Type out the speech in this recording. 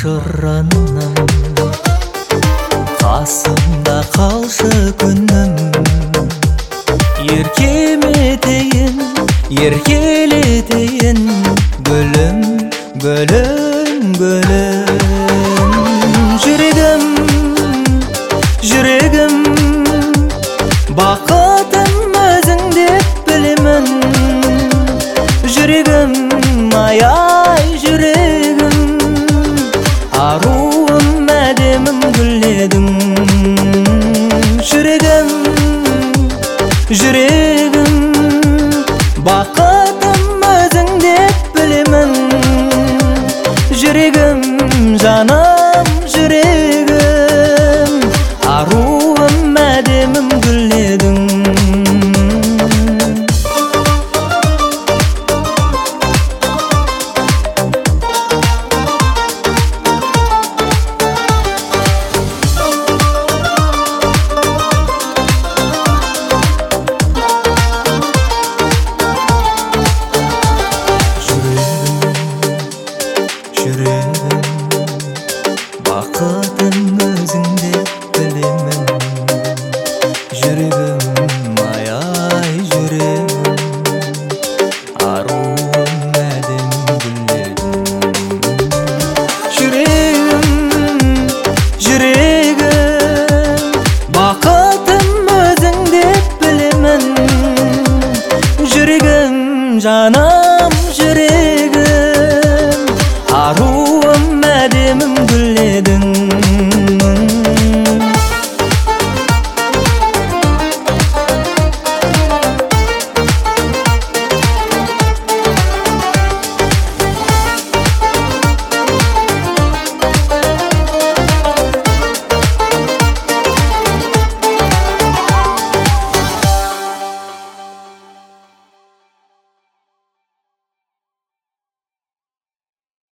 жашыранам, қасымда қалшы күнім. Еркелетейін гүлім, гүлім, гүлім. Жүрегім, жүрегім, бақытым өзің деп білемін. Жүрегім, ай жүрегім, аруым, әдемім, гүледің. Жүрегім, жүрегім, бақытым өзің деп білемін. Жүрегім, жаным, жүрегім, аруым, әдемім, гүледің. Жүрегім, бақытым өзің деп білемін. Жүрегім, ай жүрегім, аруым, әдем, гүледің. Жүрегім, жүрегім, бақытым өзің деп білемін. Жүрегім, жаным,